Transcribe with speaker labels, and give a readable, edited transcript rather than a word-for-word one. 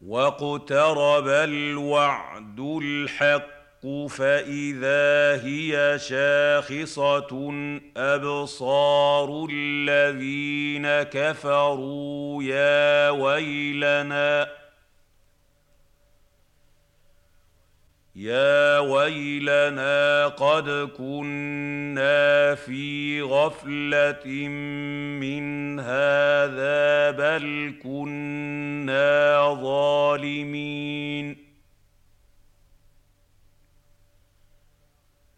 Speaker 1: واقترب الوعد الحق فإذا هي شاخصة أبصار الذين كفروا يا ويلنا قد كنا في غفلة من هذا بل كنا ظالمين